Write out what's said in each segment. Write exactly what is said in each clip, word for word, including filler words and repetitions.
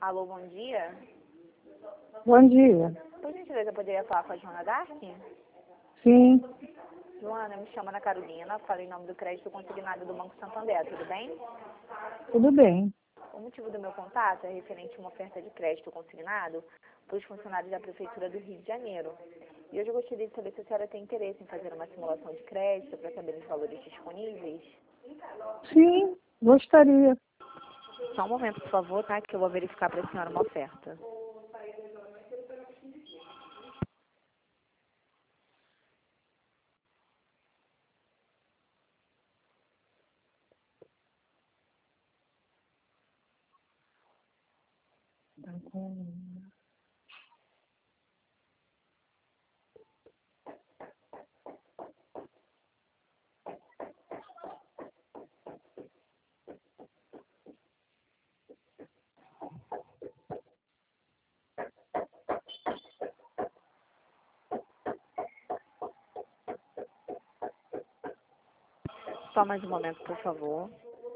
Alô, bom dia. Bom dia. Por gentileza, eu poderia falar com a Joana Dark? Sim, Joana, me chama Ana Carolina, falei em nome do crédito consignado do Banco Santander, tudo bem? tudo bem. O motivo do meu contato é referente a uma oferta de crédito consignado para os funcionários da Prefeitura do Rio de Janeiro. E hoje eu gostaria de saber se a senhora tem interesse em fazer uma simulação de crédito para saber os valores disponíveis. Sim, gostaria. Só um momento, por favor, tá? Que eu vou verificar para a senhora uma oferta. Só mais um momento, por favor.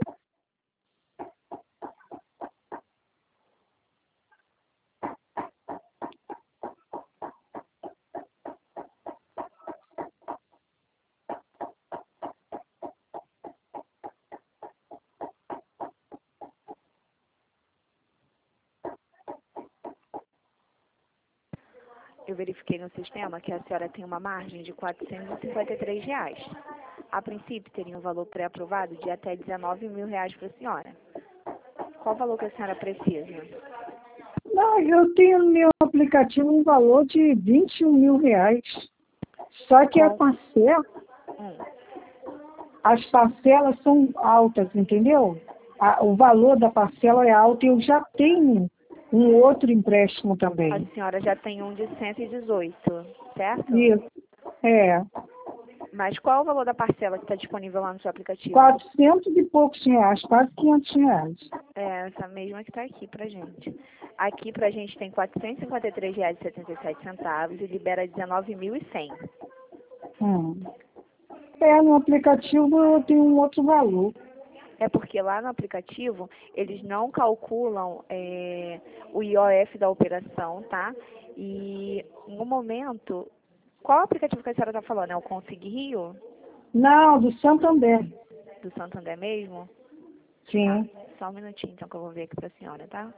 Eu verifiquei no sistema que a senhora tem uma margem de quatrocentos e cinquenta e três reais. A princípio, teria um valor pré-aprovado de até dezenove mil reais para a senhora. Qual o valor que a senhora precisa? Não, eu tenho no meu aplicativo um valor de vinte e um mil reais. Só que a Qual? parcela, Hum. as parcelas são altas, entendeu? A- o valor da parcela é alto e eu já tenho um outro empréstimo A também. senhora já tem um de cento e dezoito, certo? Isso, é, Mas qual o valor da parcela que está disponível lá no seu aplicativo? quatrocentos e poucos reais, quase quinhentos reais. É essa mesma que está aqui pra gente. Aqui pra gente tem quatrocentos e cinquenta e três reais e setenta e sete centavos e libera dezenove mil e cem. Hum. É, no aplicativo eu tenho um outro valor. É porque lá no aplicativo eles não calculam é, o I O F da operação, tá? E no momento, qual aplicativo que a senhora está falando? É o Consig Rio? Não, do Santander. Do Santander mesmo? Tá, Sim. só um minutinho então que eu vou ver aqui pra senhora, tá?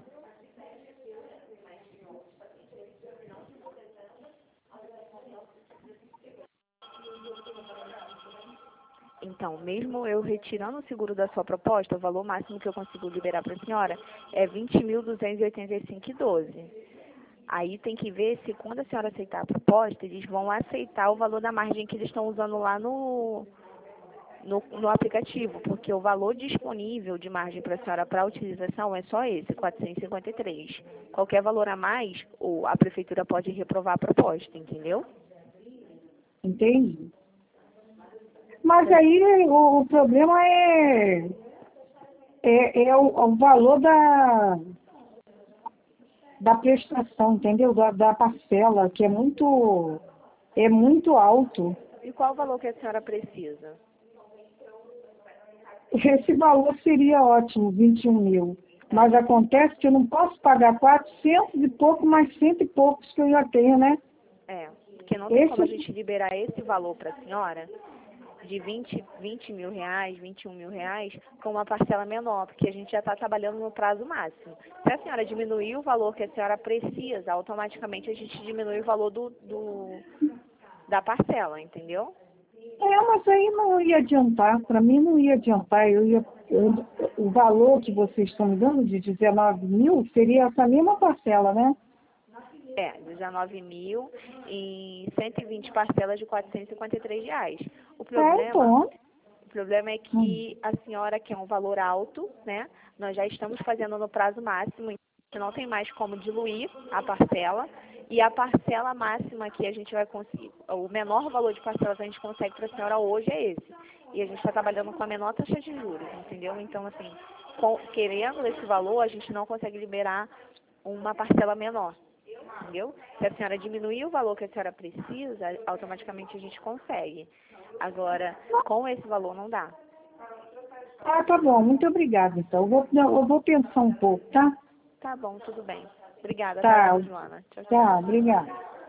Então, mesmo eu retirando o seguro da sua proposta, o valor máximo que eu consigo liberar para a senhora é vinte mil duzentos e oitenta e cinco reais e doze. Aí tem que ver se quando a senhora aceitar a proposta, eles vão aceitar o valor da margem que eles estão usando lá no, no, no aplicativo, porque o valor disponível de margem para a senhora para utilização é só esse, quatrocentos e cinquenta e três. Qualquer valor a mais, ou a prefeitura pode reprovar a proposta, entendeu? Entende? Mas aí o, o problema é, é, é o, o valor da, da prestação, entendeu? Da, da parcela, que é muito, é muito alto. E qual o valor que a senhora precisa? Esse valor seria ótimo, vinte e um mil. Mas acontece que eu não posso pagar quatrocentos e pouco mais cento e poucos que eu já tenho, né? É, porque não tem como a Esse, gente liberar esse valor para a senhora de vinte, vinte mil reais, vinte e um mil reais, com uma parcela menor, porque a gente já está trabalhando no prazo máximo. Se a senhora diminuir o valor que a senhora precisa, automaticamente a gente diminui o valor do, do da parcela, entendeu? é, mas aí não ia adiantar. Para mim não ia adiantar. Eu ia, eu- o valor que vocês estão me dando de dezenove mil seria essa mesma parcela, né? É, dezenove mil em cento e vinte parcelas de quatrocentos e cinquenta e três reais. O É, problema então. O problema é Hum. que a senhora quer um valor alto, né? Nós já estamos fazendo no prazo máximo, então não tem mais como diluir a parcela. E a parcela máxima que a gente vai conseguir, o menor valor de parcela que a gente consegue para a senhora hoje é esse. E a gente está trabalhando com a menor taxa de juros, entendeu? Então, assim, com- querendo esse valor, a gente não consegue liberar uma parcela menor, entendeu? Se a senhora diminuir o valor que a senhora precisa, automaticamente a gente consegue. Agora, com esse valor não dá. Ah, tá bom. Muito obrigada, então. Eu vou, não, eu vou pensar um pouco, tá? Tá bom, tudo bem. Obrigada, Tá, tá, Joana? Tchau, tchau. tá, obrigada.